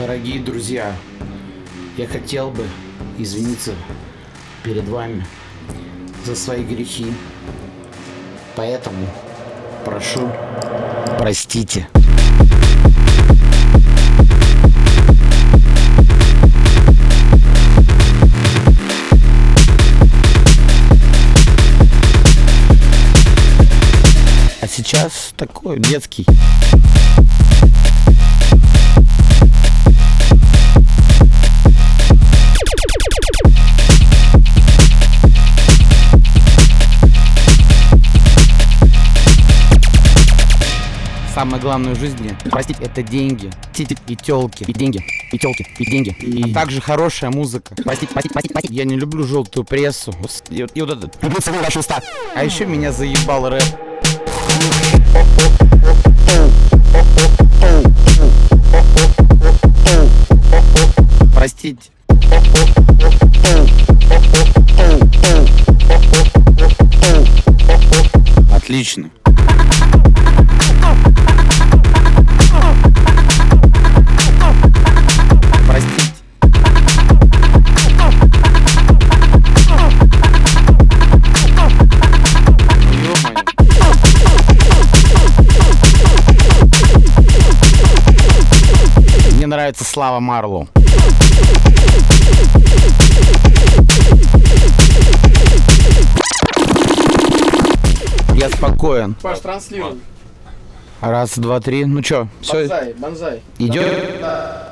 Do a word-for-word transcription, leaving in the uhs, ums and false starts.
Дорогие друзья, я хотел бы извиниться перед вами за свои грехи, поэтому прошу, простите. А сейчас такой детский. Самое главное в жизни простить — это деньги, тити и тёлки, и деньги, и тёлки, и деньги, и... а также хорошая музыка. Простить, простить, простить, простить. Я не люблю желтую прессу. И, и вот этот. Люблю целую ваши уста. А еще меня заебал рэп. Простите. Отлично. Простите. Ё-моё. Мне нравится Слава Марлоу. Я спокоен. Паш, транслируй. Раз, два, три. Ну чё, все. Бонзай, бонзай. Идет? Да.